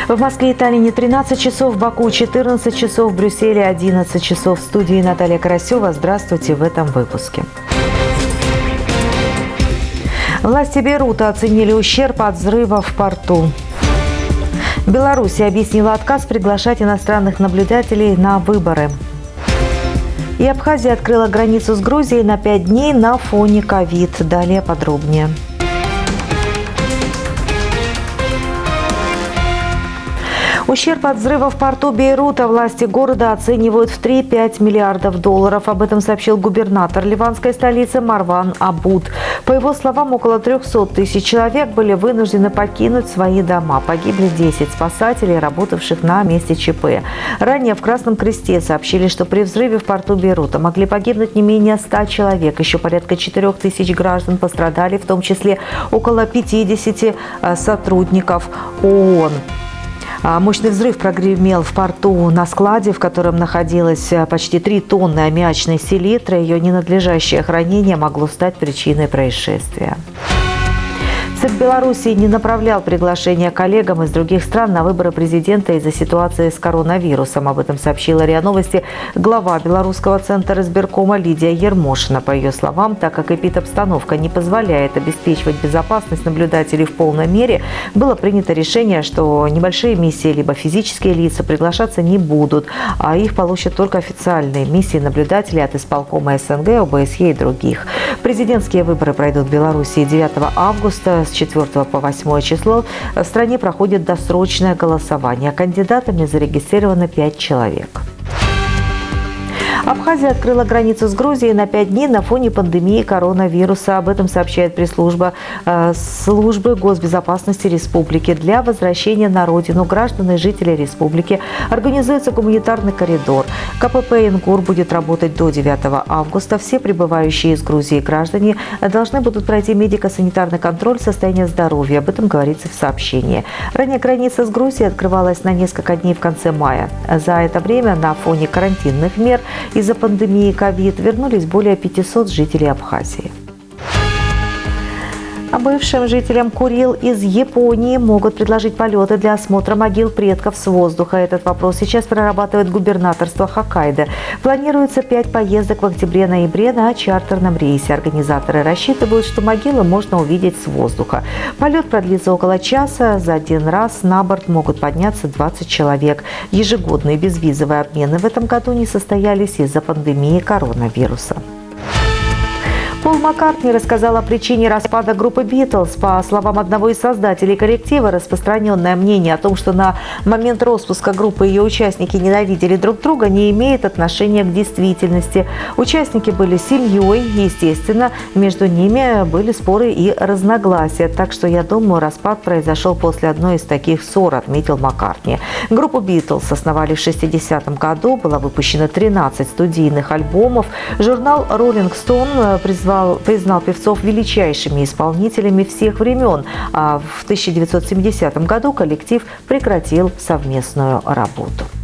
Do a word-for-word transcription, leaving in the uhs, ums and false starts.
В Москве и Таллине тринадцать часов, в Баку четырнадцать часов, в Брюсселе одиннадцать часов. В студии Наталья Карасева. Здравствуйте в этом выпуске. Власти Бейрута оценили ущерб от взрыва в порту. Беларусь объяснила отказ приглашать иностранных наблюдателей на выборы. И Абхазия открыла границу с Грузией на пять дней на фоне ковид. Далее подробнее. Ущерб от взрыва в порту Бейрута власти города оценивают в три-пять миллиардов долларов. Об этом сообщил губернатор ливанской столицы Марван Абуд. По его словам, около трехсот тысяч человек были вынуждены покинуть свои дома. Погибли десять спасателей, работавших на месте ЧП. Ранее в Красном Кресте сообщили, что при взрыве в порту Бейрута могли погибнуть не менее ста человек. Еще порядка четырёх тысяч граждан пострадали, в том числе около пятидесяти сотрудников ООН. Мощный взрыв прогремел в порту на складе, в котором находилось почти три тонны аммиачной селитры. Ее ненадлежащее хранение могло стать причиной происшествия. ЦИК Беларуси не направлял приглашения коллегам из других стран на выборы президента из-за ситуации с коронавирусом. Об этом сообщила РИА Новости глава Белорусского центра избиркома Лидия Ермошина. По ее словам, так как эпидобстановка не позволяет обеспечивать безопасность наблюдателей в полной мере, было принято решение, что небольшие миссии либо физические лица приглашаться не будут, а их получат только официальные миссии наблюдателей от исполкома СНГ, ОБСЕ и других. Президентские выборы пройдут в Беларуси девятого августа. С четвёртого по восьмое число в стране проходит досрочное голосование. Кандидатами зарегистрировано пять человек. Абхазия открыла границу с Грузией на пять дней на фоне пандемии коронавируса. Об этом сообщает пресс-служба э, службы госбезопасности республики. Для возвращения на родину граждан и жителей республики организуется гуманитарный коридор. КПП «Ингур» будет работать до девятого августа. Все прибывающие из Грузии граждане должны будут пройти медико-санитарный контроль состояния здоровья. Об этом говорится в сообщении. Ранее граница с Грузией открывалась на несколько дней в конце мая. За это время на фоне карантинных мер из-за пандемии ковид вернулись более пятисот жителей Абхазии. А бывшим жителям Курил из Японии могут предложить полеты для осмотра могил предков с воздуха. Этот вопрос сейчас прорабатывает губернаторство Хоккайдо. Планируется пять поездок в октябре-ноябре на чартерном рейсе. Организаторы рассчитывают, что могилы можно увидеть с воздуха. Полет продлится около часа. За один раз на борт могут подняться двадцать человек. Ежегодные безвизовые обмены в этом году не состоялись из-за пандемии коронавируса. Пол Маккартни рассказал о причине распада группы «Битлз». По словам одного из создателей коллектива, распространенное мнение о том, что на момент распуска группы ее участники ненавидели друг друга, не имеет отношения к действительности. Участники были семьей, и, естественно, между ними были споры и разногласия. Так что, я думаю, распад произошел после одной из таких ссор, отметил Маккартни. Группу «Битлз» основали в шестидесятом году, было выпущено тринадцать студийных альбомов. Журнал «Роллинг Стоун» призвал признал певцов величайшими исполнителями всех времен, а в тысяча девятьсот семидесятом году коллектив прекратил совместную работу.